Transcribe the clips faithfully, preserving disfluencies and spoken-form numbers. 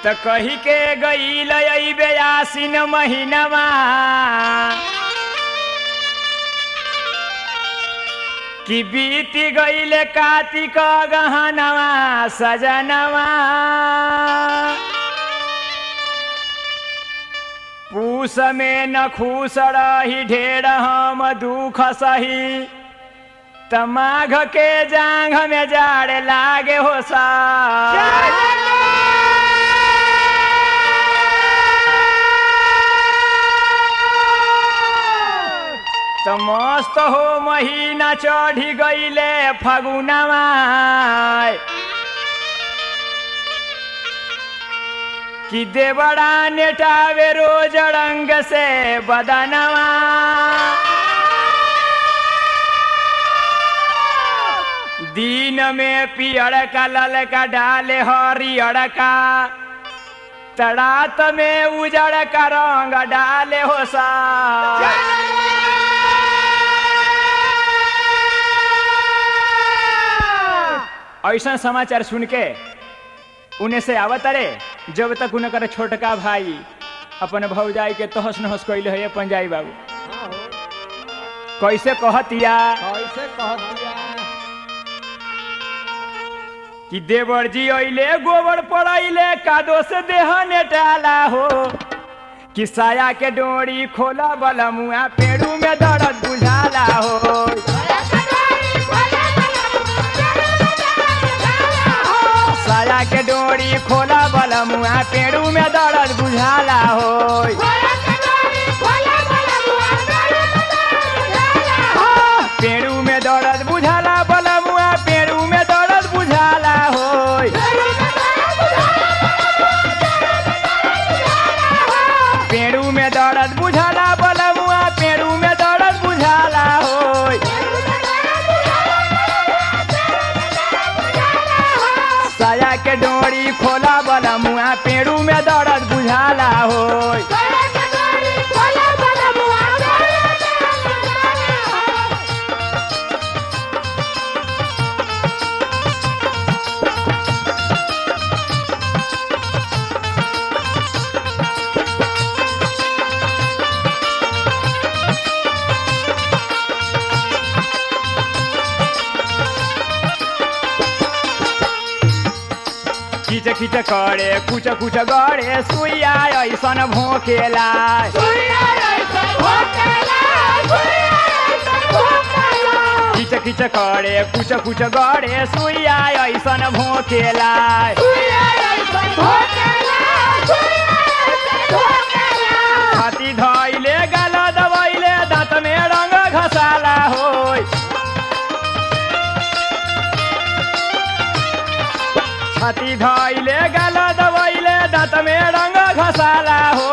त कही के गईल अइबे आसिन महीनावा कि बीती गईले कार्तिक गहनवा सजनवा पूस में न खुश रही ढेर हम दुख सही त माघ के जांघ में जाड़ लागे हो सा त मस्त हो महीना चढ़ी गईले फगुनवा कि देवड़ा नेटावे रोज रंग से बदनवा दिन में पियर का ललका डाले हरियर का तड़ात में उजड़ का रंग डाले हो सा ऐसा समाचार सुन के उन्हें से आवत रे जब तक उनकर छोटका भाई अपन भौजाई के तहस नहस कैले है पंजाई बाबू कैसे कहतिया कैसे कहतिया कि देवर जी अइले गोबर पड़ैले कादो से देह नेटाला हो कि साया के डोरी खोला बलमुआ पेड़ू में दर्द बुझाला हो साया के डोरी खोला बलमुआ पेड़ू में दर्द बुझाला हो पेड़ू में दर्द बुझाला बलमुआ पेड़ू में दर्द बुझाला हो पेड़ू में दर्द बुझाला बलमुआ पेड़ू में दर्द बुझाला हो साया के डोरी खोला बलमुआ पेड़ू में दर्द बुझाला हो खींच खींच करे कुछ कुछ गड़े सुइया ऐसन भोंकेला खींच खींच करे कुछ कुछ गड़े सुइया ऐसन भोंकेला छाती धइले गाल दबैले दांत में रंग घसाला हो छाती धइले गाल दबैले दांत में रंग घसाला हो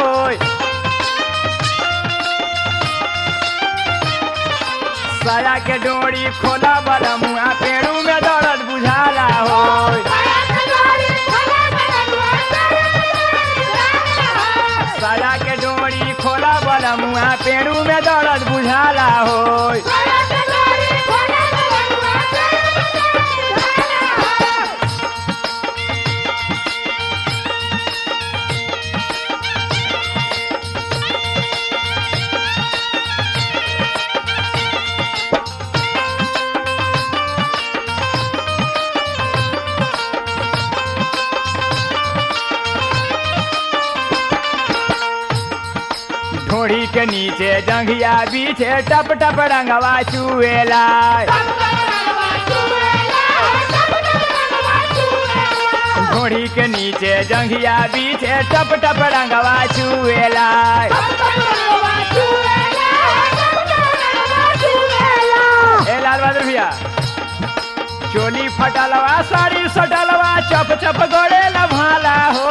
साया के डोरी खोला बलमुआ पेड़ू में दर्द बुझाला हो साया के डोरी खोला बलमुआ पेड़ू में दर्द बुझाला हो ढोड़ी के नीचे जंघिया बीचे टप टप रंगवा चुएला ढोड़ी के नीचे जंघिया बीचे टप टप रंगवा चुएला ए लाल बहादुर भैया चोली फटलवा साड़ी सटलवा चप चप गोड़े लभाला हो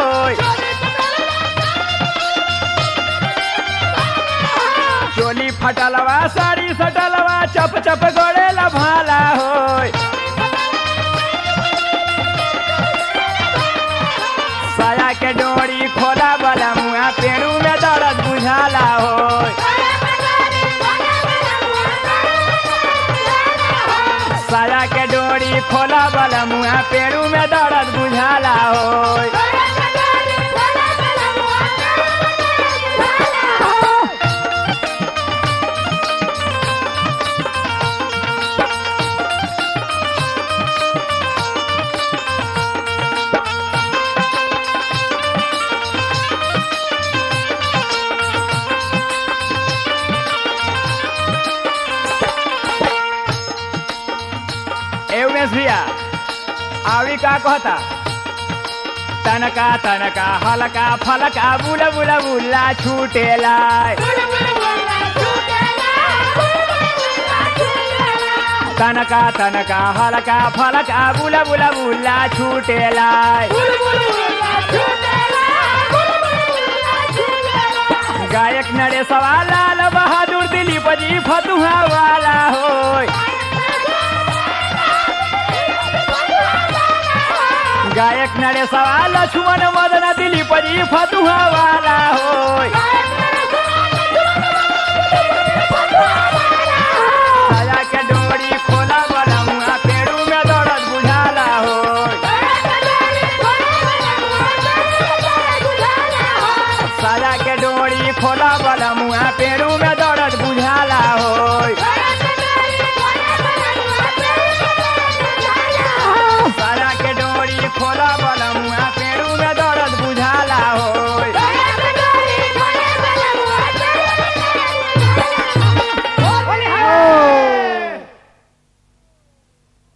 चोली फटलवा साड़ी सटलवा चप चप गोड़े लभाला हो साया के डोरी खोला बलमुआ पेड़ू में दर्द बुझाला हो साया के डोरी खोला बलमुआ पेड़ू में दर्द बुझाला हो का कहता तनका तनका हलका फलका बुला बुला बुला छूटेला तनका तनका हलका फलका बुला बुला बुला छूटेला गायक नरे सवाल लाल बहादुर दिलीप जी फतुहा वाला हो गायक नरे सवाल लक्ष्मण मदन दिलीप जी फतुहा वाला हो